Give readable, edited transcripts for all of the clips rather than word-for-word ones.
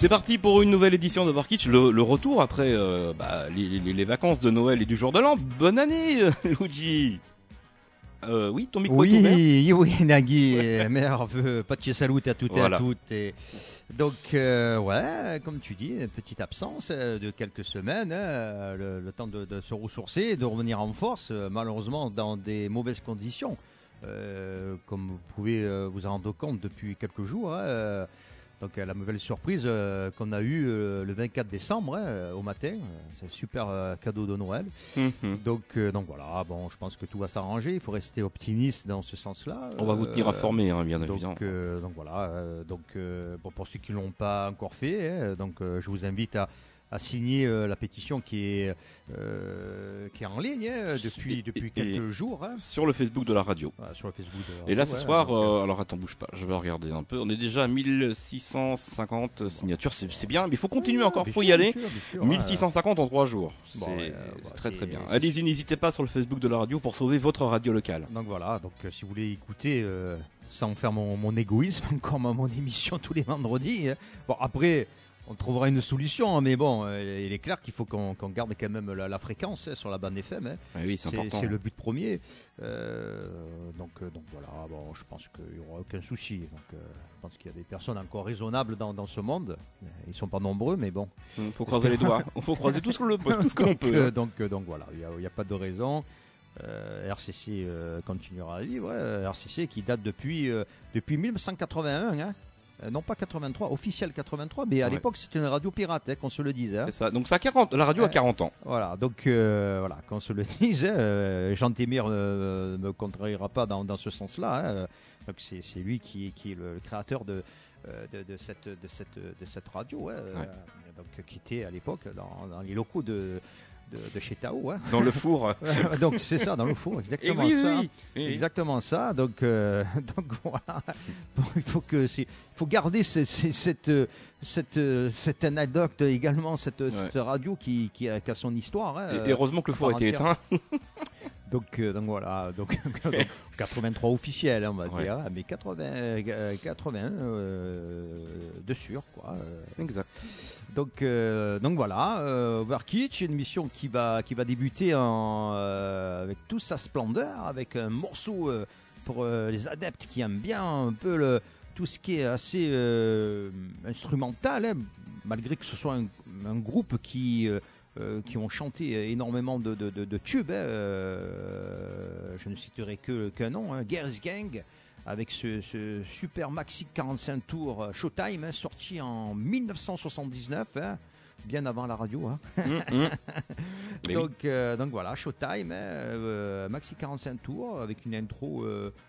C'est parti pour une nouvelle édition de Overkitch, le retour après les vacances de Noël et du jour de l'an. Bonne année, Luigi. Oui, ton micro est ouvert. Oui, Nagui, meilleurs vœux, patchy salut à toutes Voilà. et à toutes. Et donc, ouais, comme tu dis, une petite absence de quelques semaines, le temps de se ressourcer et de revenir en force, malheureusement dans des mauvaises conditions. Comme vous pouvez vous en rendre compte depuis quelques jours. Donc la nouvelle surprise qu'on a eue le 24 décembre au matin, c'est un super cadeau de Noël. Donc voilà, bon, je pense que tout va s'arranger. Il faut rester optimiste dans ce sens-là. On va vous tenir informé, bien évidemment. Donc voilà, bon, pour ceux qui ne l'ont pas encore fait, je vous invite à signer la pétition qui est en ligne depuis quelques jours. Sur le Facebook de la radio. Sur le Facebook de la radio, et là, ce soir, alors attends, bouge pas, je vais regarder un peu. On est déjà à 1650 signatures, c'est bien, mais il faut continuer encore, il faut y aller. Bien sûr, 1650 en 3 jours, c'est très bien. Allez-y, n'hésitez pas sur le Facebook de la radio pour sauver votre radio locale. Donc voilà, si vous voulez écouter sans faire mon égoïsme, encore mon émission tous les vendredis. Bon, après... On trouvera une solution, mais bon, il est clair qu'il faut qu'on garde quand même la fréquence sur la bande FM. Oui, c'est important. C'est le but premier. Donc voilà, bon, je pense qu'il n'y aura aucun souci. Je pense qu'il y a des personnes encore raisonnables dans ce monde. Ils ne sont pas nombreux, mais bon. Il faut croiser les doigts. Il faut croiser tout ce que l'on peut. Donc voilà, il n'y a pas de raison. RCC continuera à vivre. RCC qui date depuis 1981. Non pas 83, officiel 83, mais à l'époque c'était une radio pirate, qu'on se le dise. C'est ça, donc la radio a 40 ans. Voilà, donc qu'on se le dise, Jean Témir ne me contrariera pas dans ce sens-là. Donc c'est lui qui est le créateur de cette radio, donc qui était à l'époque dans les locaux de chez Tao, dans le four. Donc c'est ça, dans le four, exactement oui. Exactement ça. Donc voilà. Bon, il faut garder cette anecdote également, cette radio qui a son histoire. Et heureusement que le four a été éteint. Donc voilà, donc 83 officiel, on va dire, mais 81 de sûr, quoi. Exact. Donc voilà, Overkitch, une émission qui va débuter avec toute sa splendeur, avec un morceau pour les adeptes qui aiment bien un peu tout ce qui est assez instrumental, malgré que ce soit un groupe qui ont chanté énormément de tubes. Je ne citerai qu'un nom, Girls Gang, avec ce super maxi 45 tours Showtime, sorti en 1979, bien avant la radio. Donc voilà, Showtime, maxi 45 tours, avec une intro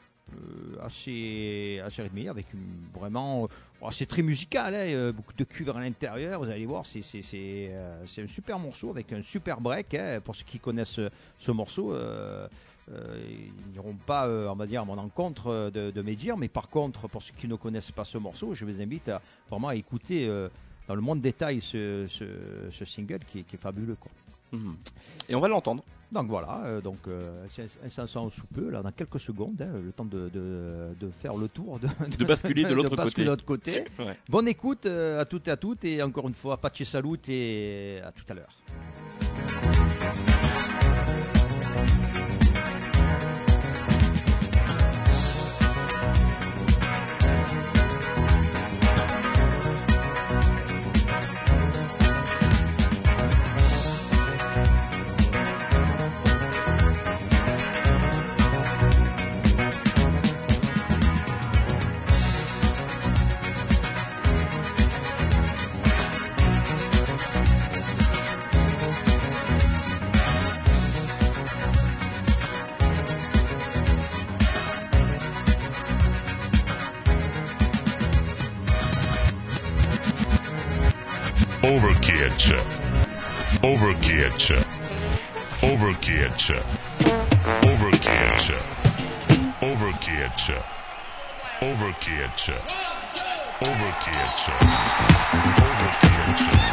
assez rythmée, avec c'est très musical, beaucoup de cuivre à l'intérieur. Vous allez voir, c'est un super morceau avec un super break. Pour ceux qui connaissent ce morceau, ils n'iront pas, on va dire, à mon encontre de mes dires, mais par contre, pour ceux qui ne connaissent pas ce morceau, je vous invite vraiment à écouter dans le monde détail ce single qui est fabuleux, quoi. Et on va l'entendre. Donc voilà, c'est un chanson sous peu, là, dans quelques secondes, le temps de faire le tour, de basculer de l'autre côté. Ouais. Bonne écoute à toutes et à toutes, et encore une fois, patchy salut et à tout à l'heure. Overkitch. Overkitch. Overkitch. Overkitch. Overkitch. Overkitch. Overkitch. Overkitch.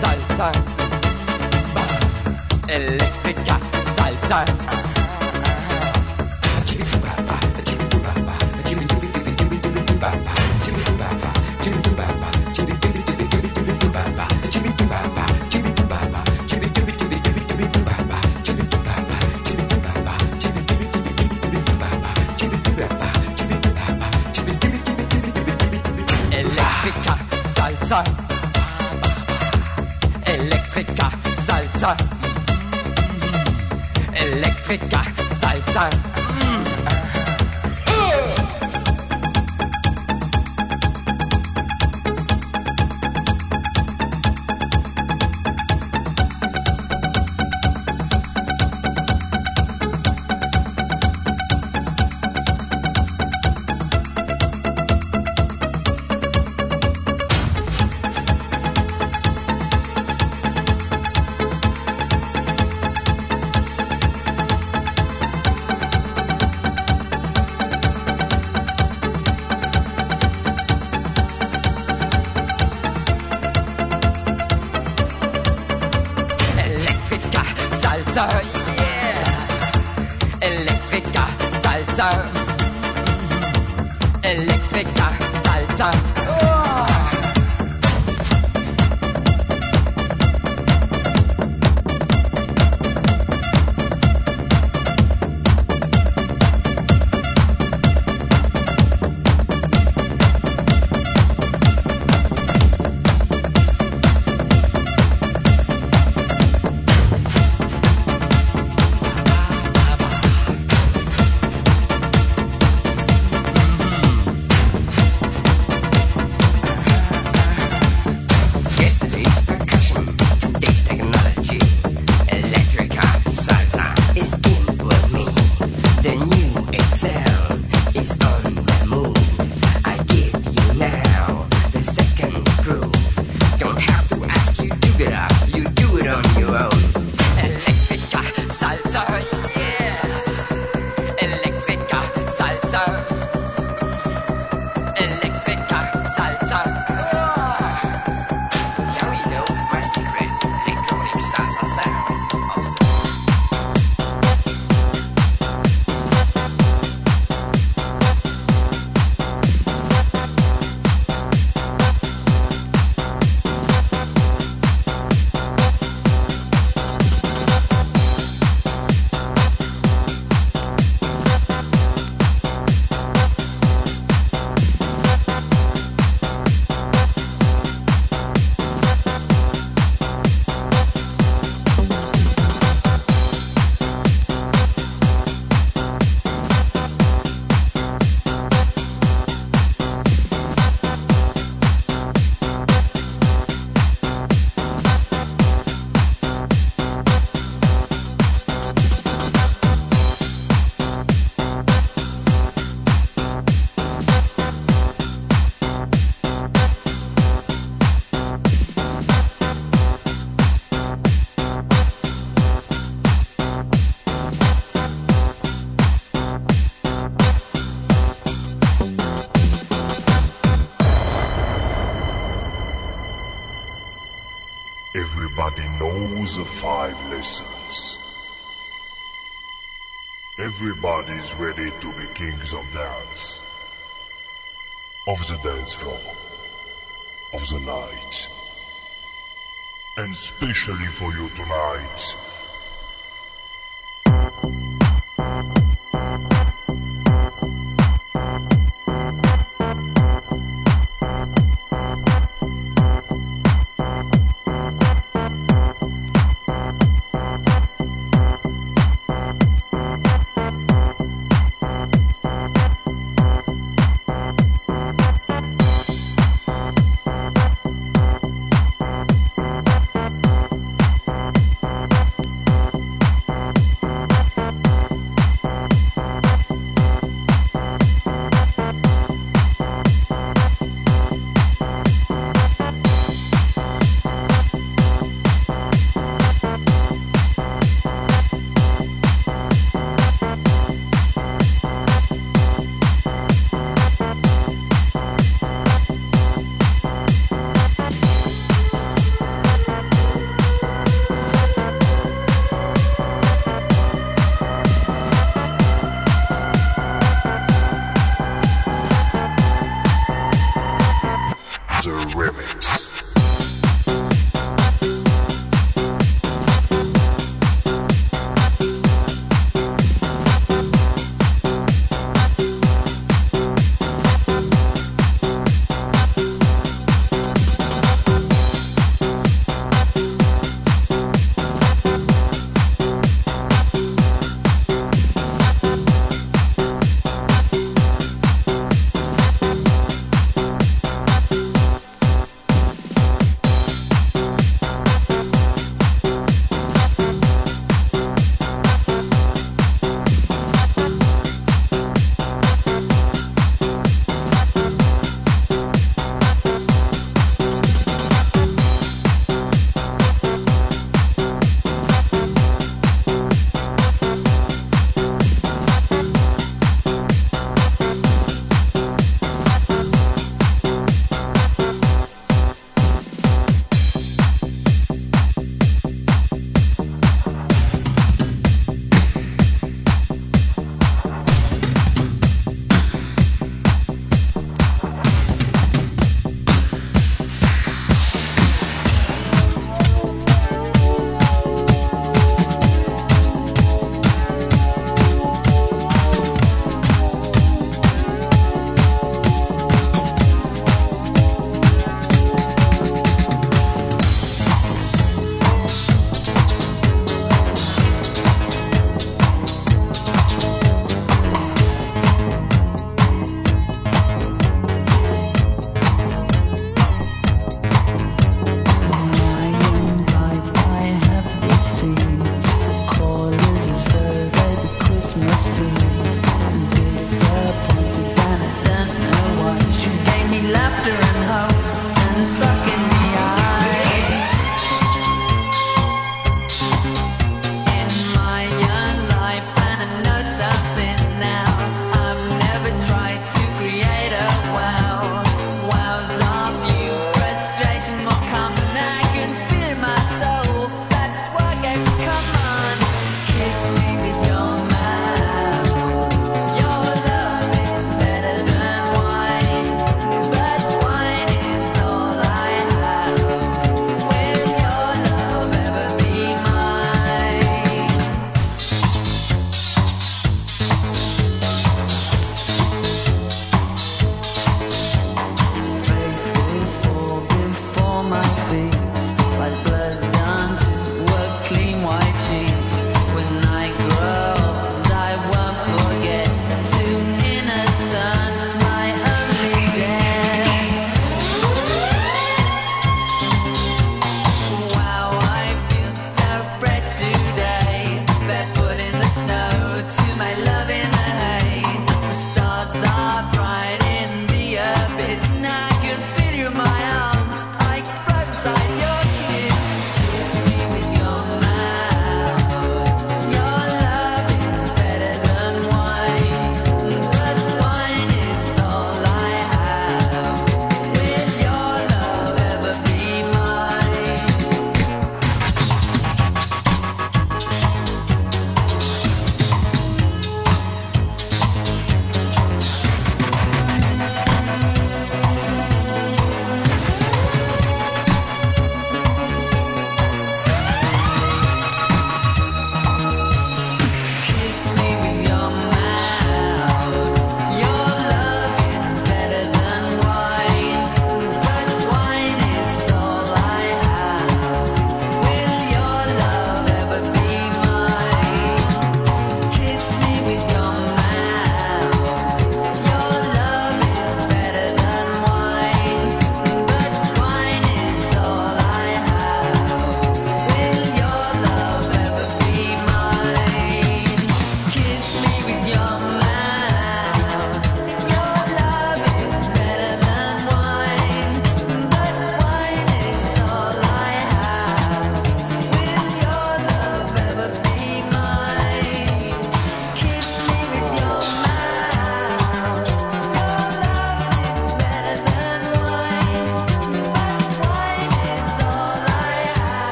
Salsa. Electrica Salsa. Electrica Salsa. Electrica Salsa. Salsa, yeah. Electrica Salsa. Electrica Salsa. Oh. Everybody knows the 5 lessons. Everybody's ready to be kings of dance. Of the dance floor. Of the night. And specially for you tonight.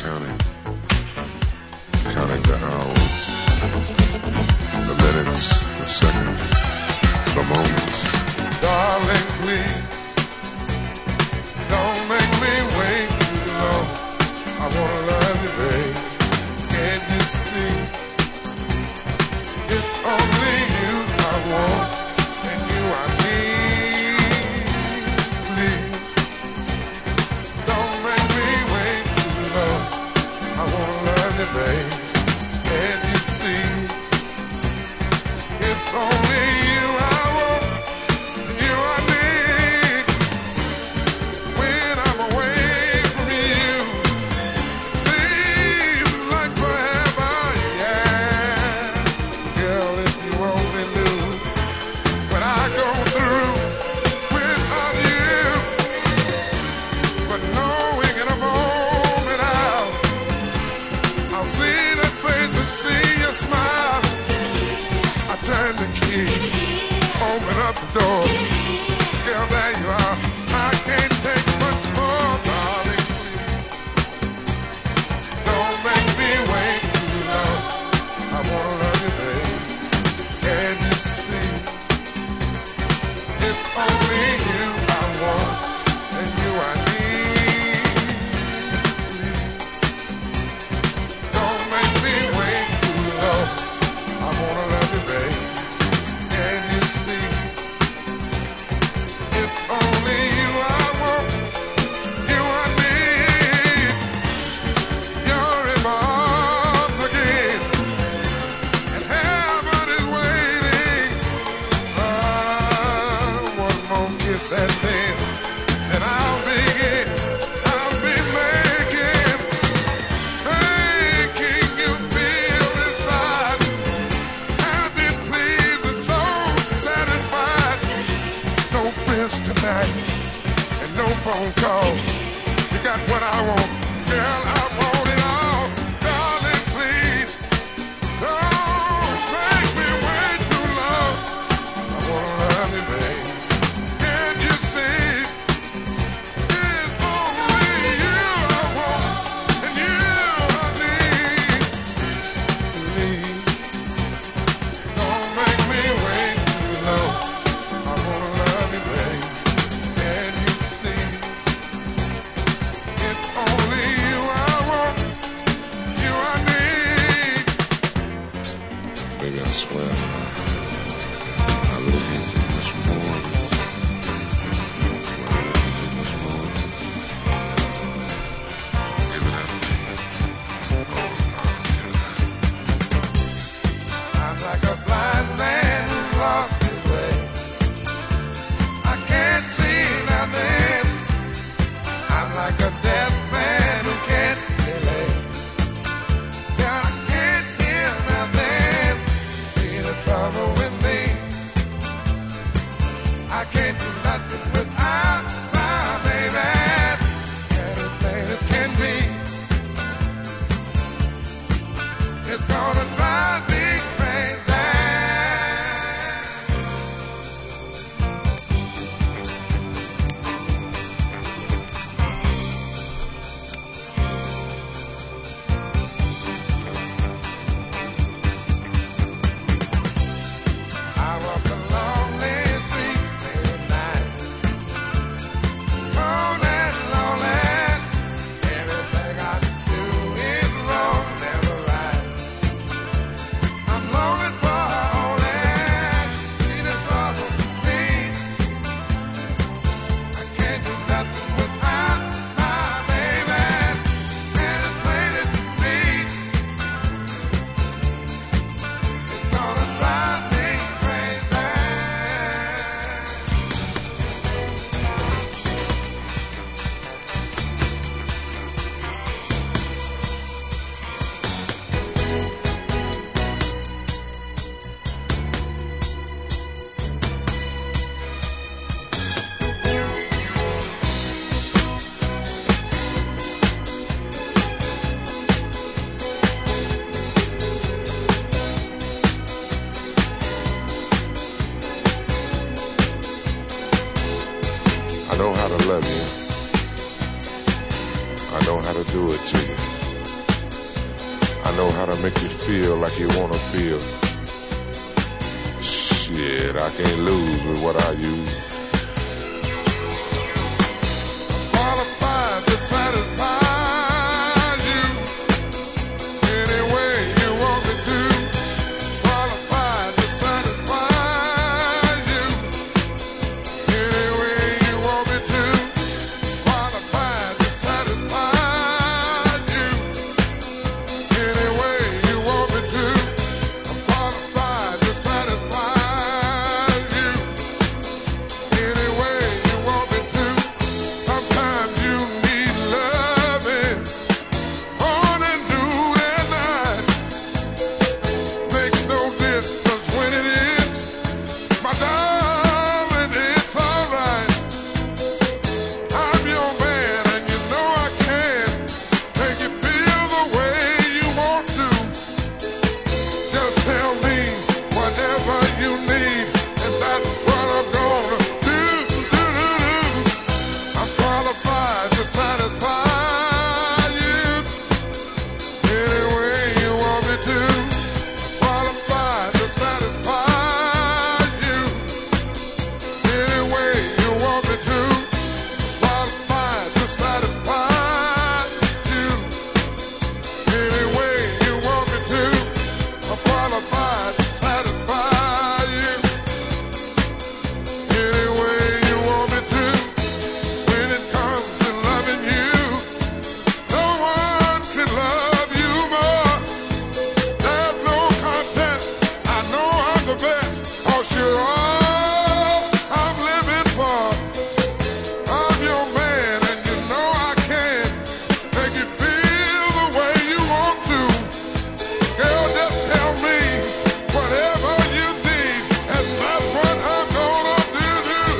counting the hours, the minutes, the seconds, the moments. Darling, please, don't make me wait too long. I wanna love you, babe. Can't you see? It's only you I want, and you I need. Please, don't make me wait too long. I wanna love you, babe. Can't you see? It's only you I want, you I need. When I'm away from you, seems like forever, yeah. Girl, if you only knew what I go through without you. But knowing in a moment I'll see that face and see your smile. I turn the key, open up the door. Girl, there you are. I can't take much more, darling. Please, don't make me wait too long. I wanna love you, babe. Can you see? It's only you I want, and you I need. Please, don't make me wait too long. I wanna love you, babe. Can you see? It's only you I want, you I need. You're in my arms again, and heaven is waiting. One more kiss and then I'll begin. I'll be making you feel inside. Happy, pleased, and so satisfied. No friends tonight, and no phone call. You got what I want, girl, I want it all. Darling, please, don't make me wait too long. I wanna love you, babe. Can't you see? I know how to make you feel like you wanna feel. Shit, I can't lose with what I use. Qualified to satisfy you any way you want me to. Qualified to satisfy you any way you want me to. Qualified to satisfy you any way you want me to. I'm qualified to satisfy you any way you want me to. Sometimes you need loving morning, noon, and night. Makes no difference when it is, my darling, it's alright. I'm your man and you know I can make you feel the way you want to. Just tell me whatever you need and that's what I'm gonna do. I'm qualified to satisfy you any way you want me to. Qualified to satisfy you any way you want me to. Qualified to satisfy you any way you want me to. I'm qualified to satisfy you any way you want me to. When it comes to loving you, no one can love you more. There's no contest. I know I'm the best. 'Cause you're all I'm living for. I'm your man and you know I can make you feel the way you want to. Girl, just tell me whatever you need and that's what I'm gonna do.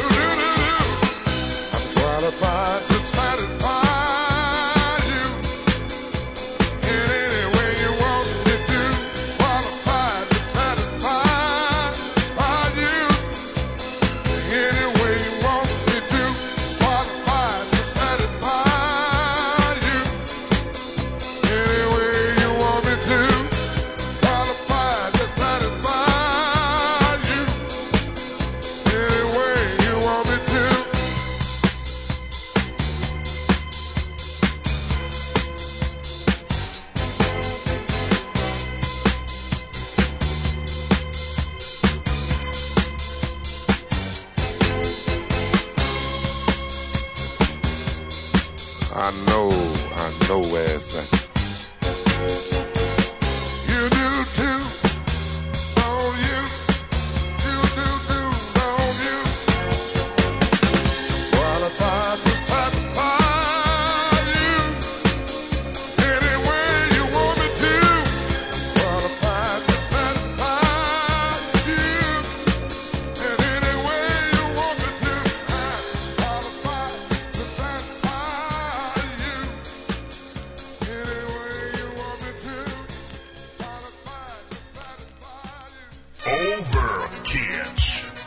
I'm qualified to satisfy you in any way you want me to. Qualified to satisfy you any way you want me to. Qualified to satisfy you any way you want me to. Qualified to satisfy you any way you want me to. I know where it's at. You do too, don't you? You do too, don't you? Qualified to satisfy you any way you want me to. Qualified to satisfy you in any way you want me to. Qualified to satisfy you any way you want me to. Qualified to satisfy you. Overkill.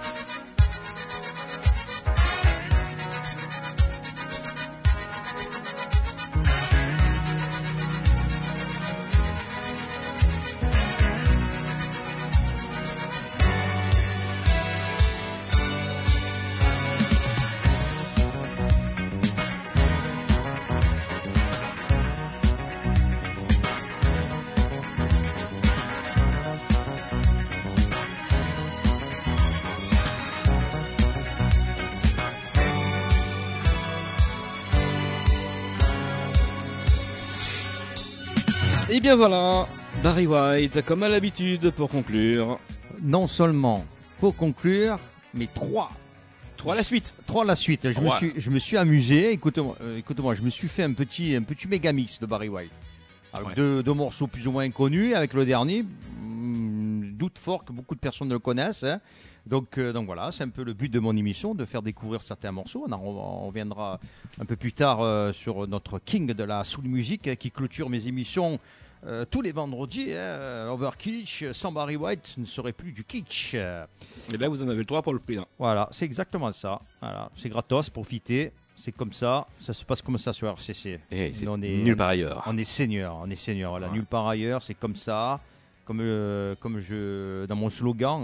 Et bien voilà, Barry White, comme à l'habitude, pour conclure. Non seulement pour conclure, mais trois. Trois à la suite. Trois à la suite. Je me suis amusé. Écoute-moi, je me suis fait un petit méga mix de Barry White. Avec deux morceaux plus ou moins connus. Avec le dernier, doute fort que beaucoup de personnes ne le connaissent. Hein. Donc voilà, c'est un peu le but de mon émission, de faire découvrir certains morceaux. On reviendra un peu plus tard sur notre king de la soul music qui clôture mes émissions tous les vendredis. Overkitsch, sans Barry White, ce ne serait plus du kitsch. Et là, vous en avez le droit pour le prix. Hein. Voilà, c'est exactement ça. Voilà, c'est gratos, profitez. c'est comme ça se passe comme ça sur RCC. Et c'est nulle part ailleurs. On est seigneur, voilà, nulle part ailleurs, c'est comme ça, comme dans mon slogan,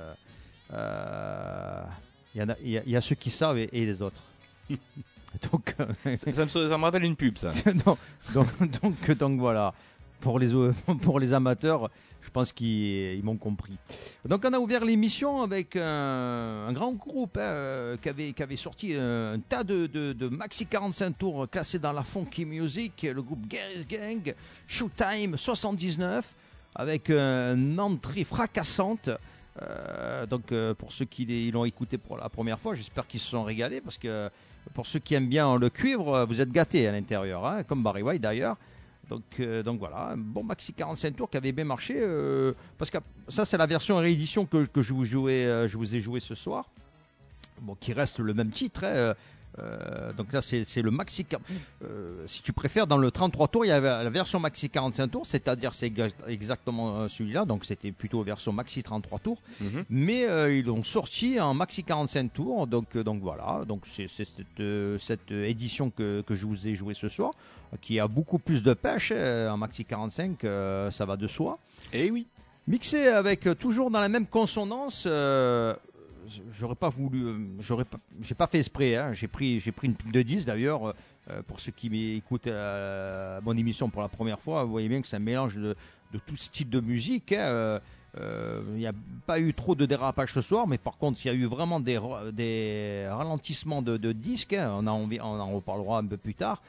il y a ceux qui savent et les autres. Donc, ça me rappelle une pub, ça. donc voilà, pour les amateurs, je pense qu'ils m'ont compris. Donc on a ouvert l'émission avec un grand groupe qui avait sorti un tas de maxi 45 tours classés dans la funky music, le groupe Garry's Gang, Showtime 79, avec une entrée fracassante. Pour ceux qui l'ont écouté pour la première fois, j'espère qu'ils se sont régalés, parce que pour ceux qui aiment bien le cuivre, vous êtes gâtés à l'intérieur, hein, comme Barry White d'ailleurs. Donc voilà, un bon maxi 45 tours qui avait bien marché, parce que ça c'est la version réédition que je vous ai joué ce soir, bon, qui reste le même titre, hein, donc là c'est le maxi, si tu préfères, dans le 33 tours il y avait la version maxi 45 tours, c'est-à-dire c'est exactement celui-là, donc c'était plutôt version maxi 33 tours, mais ils l'ont sorti en maxi 45 tours, donc voilà, donc c'est cette édition que je vous ai joué ce soir, qui a beaucoup plus de pêche, en maxi 45, ça va de soi. Et oui. Mixé avec toujours dans la même consonance. J'aurais pas voulu, j'ai pas fait esprit, hein. J'ai pris une pile de 10 d'ailleurs. Pour ceux qui m'écoutent mon émission pour la première fois, vous voyez bien que c'est un mélange de tout style de musique, hein. Il n'y a pas eu trop de dérapage ce soir, mais par contre il y a eu vraiment des ralentissements de disques, hein. On en reparlera un peu plus tard.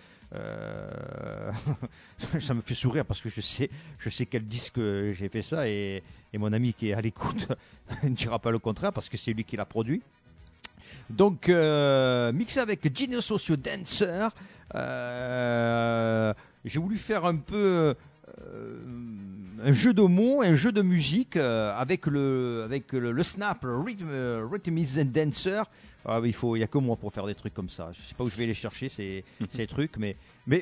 Ça me fait sourire parce que je sais quel disque j'ai fait ça, et mon ami qui est à l'écoute ne dira pas le contraire parce que c'est lui qui l'a produit. Donc mixé avec Genius Socio Dancer, j'ai voulu faire un peu un jeu de mots, un jeu de musique avec le snap, le rhythm is a dancer. Il y a que moi pour faire des trucs comme ça. Je sais pas où je vais les chercher ces trucs, mais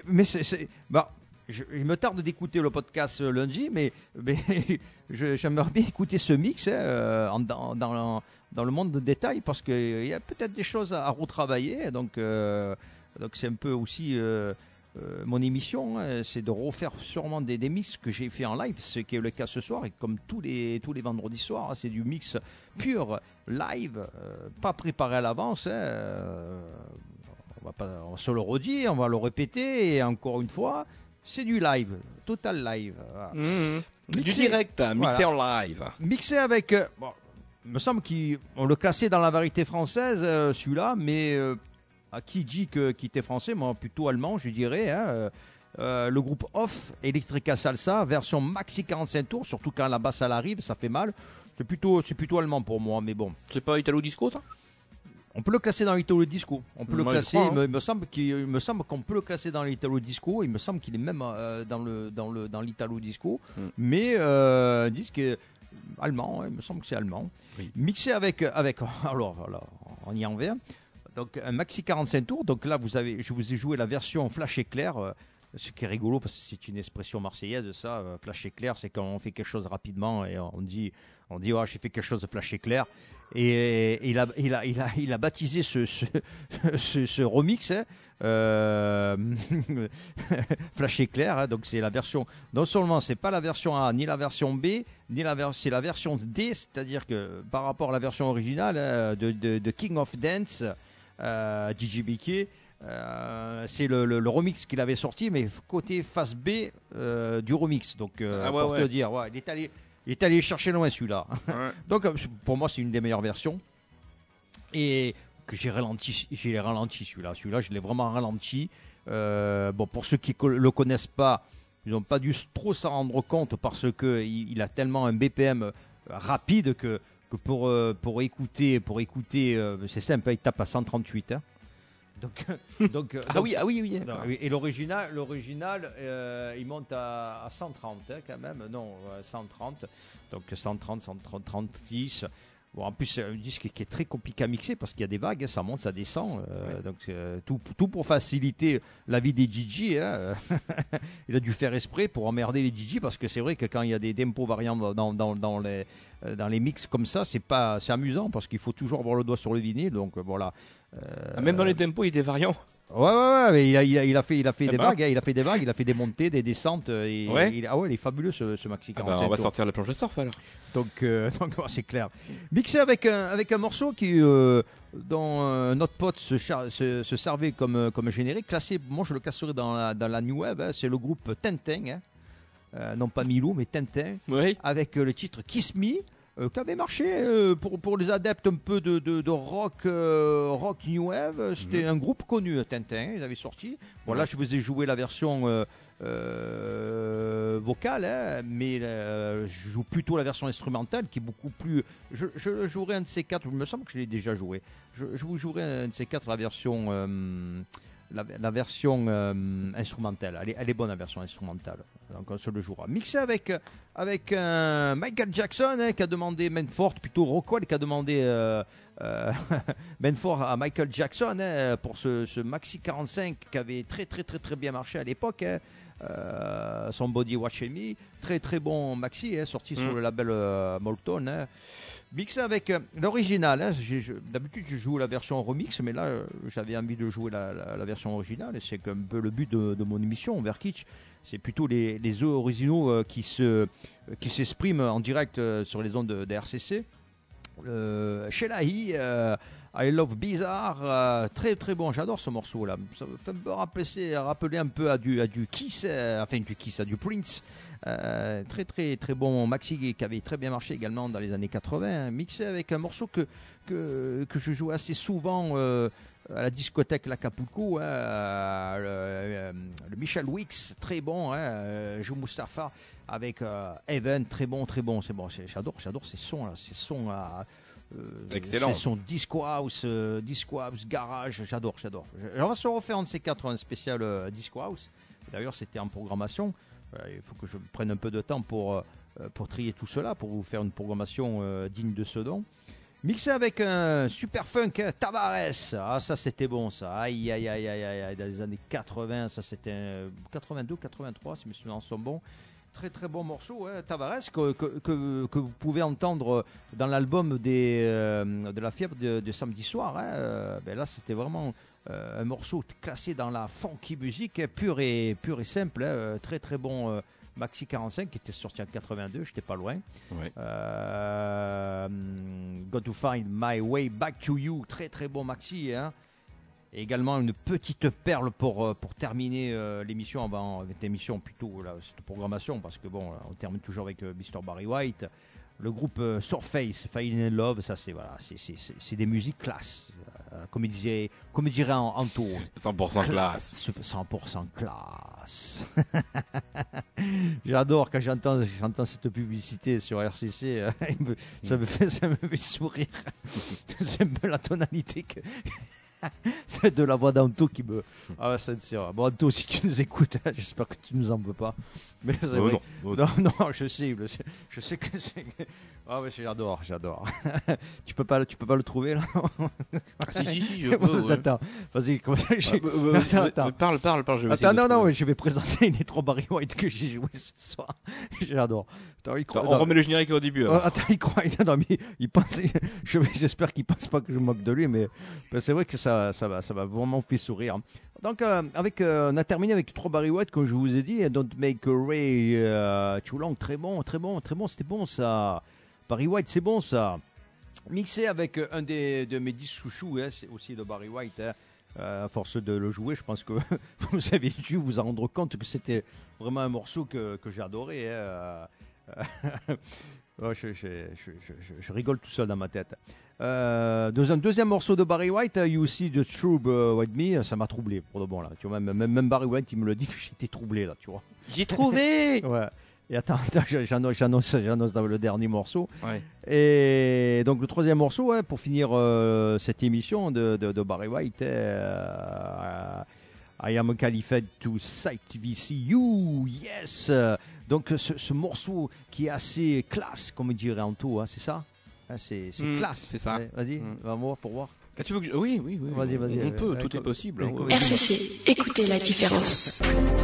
il me tarde d'écouter le podcast lundi, mais j'aimerais bien écouter ce mix, hein, dans le monde de détail, parce qu'il y a peut-être des choses à retravailler. Donc c'est un peu aussi mon émission, hein, c'est de refaire sûrement des mix que j'ai fait en live, ce qui est le cas ce soir, et comme tous les vendredis soirs, hein, c'est du mix pur live, pas préparé à l'avance, hein. On se le redit, on va le répéter, et encore une fois, c'est du live, total live. Voilà. Du direct, mixé en live. Mixé avec, il me semble qu'on le classait dans la variété française, celui-là, mais à qui dit qu'il était français, moi plutôt allemand, je dirais, hein. Le groupe Off, Electrica Salsa, version maxi 45 tours, surtout quand la basse elle arrive, ça fait mal. C'est plutôt allemand pour moi, mais bon. C'est pas Italo Disco, ça? On peut le classer dans l'Italo Disco. On peut le classer. Crois, hein. Il me semble qu'on peut le classer dans l'Italo Disco. Il me semble qu'il est même dans l'Italo Disco. Mais disque allemand. Il me semble que c'est allemand. Oui. Mixé avec. Alors, on y en vient. Donc un maxi 45 tours. Donc là, je vous ai joué la version flash éclair. Ce qui est rigolo parce que c'est une expression marseillaise, ça. Flash éclair, c'est quand on fait quelque chose rapidement et on dit j'ai fait quelque chose de flash éclair. Et il a baptisé ce remix, hein, Flash Éclair, hein, donc c'est la version, non seulement c'est pas la version A ni la version B c'est la version D, c'est-à-dire que par rapport à la version originale, hein, de King of Dance, DJ BK, c'est le remix qu'il avait sorti, mais côté face B du remix, donc pour te dire, il est allé chercher loin celui-là. Ouais. Donc pour moi c'est une des meilleures versions, et que j'ai ralenti celui-là. Celui-là je l'ai vraiment ralenti. Pour ceux qui le connaissent pas, ils n'ont pas dû trop s'en rendre compte parce que il a tellement un BPM rapide que pour écouter c'est simple, il tape à 138. Hein. Donc, oui. Et l'original, il monte à 130, hein, quand même. Non, 130. Donc 130, 136. Bon, en plus, c'est un disque qui est très compliqué à mixer parce qu'il y a des vagues, hein, ça monte, ça descend. Donc, tout pour faciliter la vie des DJ. Hein. Il a dû faire exprès pour emmerder les DJ parce que c'est vrai que quand il y a des tempos variants dans les mix comme ça, c'est amusant parce qu'il faut toujours avoir le doigt sur le vinyle. Donc, voilà. Même dans les tempos, il y a des variants. Ouais, mais il a fait des vagues, hein, il a fait des vagues, il a fait des montées, des descentes. Il est fabuleux ce Maxi 47. On va sortir la planche de surf alors. Donc c'est clair. Mixé avec un morceau qui dont notre pote se servait comme générique, classé. Moi je le classerais dans la new wave. Hein, c'est le groupe Tintin, hein, non pas Milou mais Tintin, avec le titre Kiss Me. Qui avait marché pour les adeptes un peu de rock new wave. C'était un groupe connu, Tintin, ils avaient sorti. Bon, là, je vous ai joué la version vocale, hein, mais je joue plutôt la version instrumentale qui est beaucoup plus... Je jouerai un de ces quatre, il me semble que je l'ai déjà joué. Je vous jouerai un de ces quatre, la version... La version instrumentale, elle est bonne la version instrumentale, donc on se le jouera. Mixé avec Michael Jackson, hein, qui a demandé Manford, plutôt Rockwell qui a demandé Manford à Michael Jackson, hein, pour ce Maxi 45 qui avait très très très très bien marché à l'époque, hein. Son Body Watch Me, très très bon maxi, hein, sorti sur le label Molton, hein. Mixé avec l'original, hein. D'habitude je joue la version remix, mais là j'avais envie de jouer la version originale, et c'est un peu le but de mon émission Overkitch. C'est plutôt les œufs originaux qui s'expriment en direct sur les ondes de RCC. Shellahi, I Love Bizarre, très très bon, j'adore ce morceau là. Ça me fait un peu rappeler un peu à du Kiss, à du Prince. Très très très bon maxi qui avait très bien marché également dans les années 80, mixé avec un morceau que je joue assez souvent à la discothèque L'Acapulco, hein, le Michel Wicks, très bon, hein, Joe Mustafa avec Evan, très bon, c'est bon, j'adore ces sons là, excellent. C'est son disco house, garage, j'adore. On va se refaire un de ces quatre, un spécial disco house. D'ailleurs, c'était en programmation. Il faut que je prenne un peu de temps pour trier tout cela, pour vous faire une programmation digne de ce nom. Mixé avec un super funk, Tavares. Ah, ça c'était bon ça. Aïe. Dans les années 80, ça c'était 82, 83, si mes souvenirs sont bons. Très très bon morceau, hein, Tavares, que vous pouvez entendre dans l'album de la fièvre de samedi soir. Hein. Là, c'était vraiment un morceau classé dans la funky musique, pure et simple. Hein. Très très bon Maxi 45 qui était sorti en 82, j'étais pas loin. Ouais. Got to Find My Way Back to You, très très bon Maxi. Hein. Et également une petite perle pour terminer l'émission, avant l'émission plutôt cette programmation, parce que bon, on termine toujours avec Mr. Barry White, le groupe Surface, Falling in Love, ça c'est des musiques classe, comme dirait Anto. 100% classe. 100% classe. J'adore quand j'entends cette publicité sur RCC, ça me fait sourire. C'est un peu la tonalité que... C'est de la voix d'Anto qui me... Ah, sincère. Bon, Anto, si tu nous écoutes, j'espère que tu nous en veux pas. Mais non, je sais que c'est... Ah ouais, j'adore. tu peux pas le trouver là? Si, je peux. Attends, vas-y, comment ça? Attends. Parle, je vais essayer. Attends, je vais présenter les 3 Barry White que j'ai joué ce soir. J'adore. On remet le générique au début. Attends, il croit, il pense, j'espère qu'il pense pas que je moque de lui, mais c'est vrai que ça va vraiment fait sourire. Donc, on a terminé avec 3 Barry White, comme je vous ai dit, Don't Make a Ray Too Long, très bon, c'était bon ça. Barry White, c'est bon ça. Mixé avec un de mes 10 chouchous, hein, c'est aussi de Barry White. Hein. À force de le jouer, je pense que vous avez dû vous en rendre compte que c'était vraiment un morceau que j'ai adoré. Hein. Oh, je rigole tout seul dans ma tête. Dans un deuxième morceau de Barry White, You See the Trouble With Me, ça m'a troublé pour de bon là. Tu vois, même Barry White, il me le dit que j'étais troublé là, tu vois. J'ai trouvé. Ouais. Et attends, j'annonce dans le dernier morceau. Ouais. Et donc le troisième morceau, ouais, pour finir cette émission de Barry White, I am qualified to sight VCU, yes. Donc ce morceau qui est assez classe, comme dirait Anto, hein, c'est ça? C'est classe. C'est ça. Ouais, vas-y, va voir pour voir. Ah, tu veux que oui. Vas-y. On peut, tout est possible. Hein. RCC, écoutez la différence.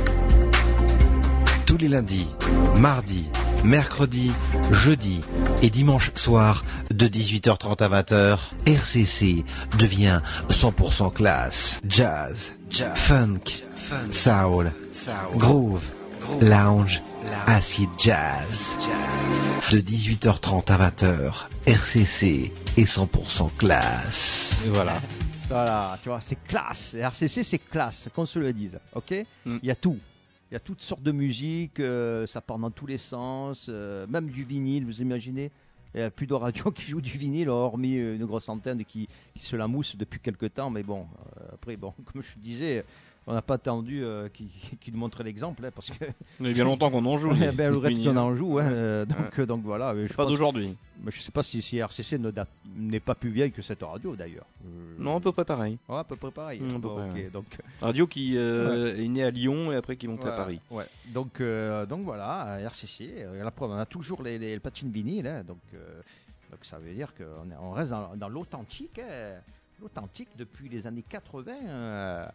Tous les lundis, mardis, mercredis, jeudis et dimanche soir de 18h30 à 20h, RCC devient 100% classe. Jazz, funk, soul, groove, lounge, acid jazz. De 18h30 à 20h, RCC est 100% classe. Et voilà. Voilà, tu vois, c'est classe. RCC, c'est classe, qu'on se le dise. Ok. Il y a tout. Il y a toutes sortes de musique, ça part dans tous les sens, même du vinyle, vous imaginez. Il n'y a plus de radio qui joue du vinyle, hormis une grosse antenne qui se la mousse depuis quelques temps. Mais bon, après, comme je disais, on n'a pas attendu qu'il nous montre l'exemple, parce que... Il y a bien longtemps qu'on en joue. Le reste qu'on en joue, donc voilà. C'est pas d'aujourd'hui. Mais je ne sais pas si RCC n'est pas plus vieille que cette radio, d'ailleurs. Non, à peu près pareil. Ouais, à peu près pareil. Okay, donc... Radio qui est née à Lyon et après qui monte à Paris. Ouais. Donc voilà, RCC, la preuve, on a toujours les platines vinyles, hein, donc ça veut dire qu'on reste dans l'authentique, l'authentique depuis les années 80.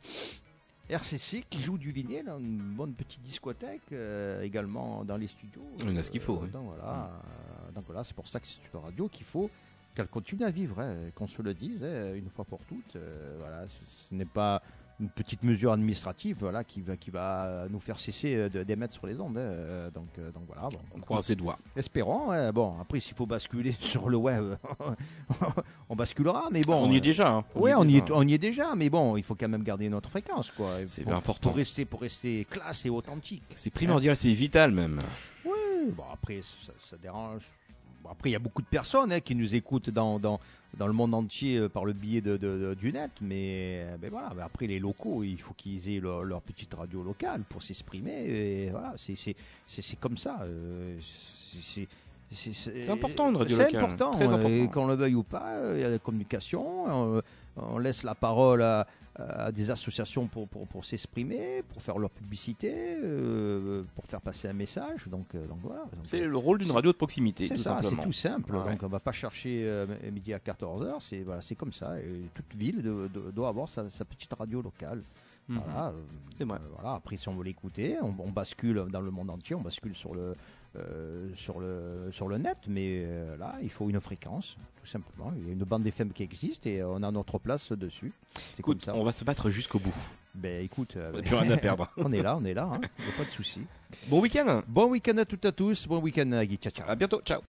RCC qui joue du vinyle, une bonne petite discothèque également dans les studios. Il y a ce qu'il faut. Donc voilà, c'est pour ça que c'est une radio qu'il faut qu'elle continue à vivre, qu'on se le dise une fois pour toutes. Voilà, ce n'est pas une petite mesure administrative, voilà, qui va nous faire cesser d'émettre sur les ondes. Donc voilà. Bon, on croise les doigts. Espérons. Bon, après, s'il faut basculer sur le web, on basculera. Mais bon, on y est déjà. Hein. On y est déjà. Mais bon, il faut quand même garder notre fréquence, quoi. C'est bien important. Pour rester classe et authentique. C'est primordial, c'est vital même. Oui. Bon, après, ça dérange. Bon, après, il y a beaucoup de personnes qui nous écoutent dans le monde entier par le biais du net, mais voilà. Mais après, les locaux, il faut qu'ils aient leur petite radio locale pour s'exprimer. Et voilà, c'est comme ça. C'est important une radio locale. C'est important. Très important. Qu'on le veuille ou pas, il y a la communication. On laisse la parole à des associations pour s'exprimer, pour faire leur publicité, pour faire passer un message. Donc voilà. C'est le rôle d'une radio de proximité, tout simplement. C'est tout simple. Ouais. Donc on ne va pas chercher midi à 14h. C'est comme ça. Et toute ville doit avoir sa petite radio locale. Voilà. C'est vrai. Voilà. Après, si on veut l'écouter, on bascule dans le monde entier. On bascule sur le net, mais là il faut une fréquence, tout simplement. Il y a une bande FM qui existe et on a notre place dessus. Écoute, comme ça. On va se battre jusqu'au bout. Écoute, plus rien à perdre. on est là, il n'y a pas de souci. Bon week-end. Bon week-end à toutes et à tous, bon week-end Guy, ciao. À bientôt, ciao.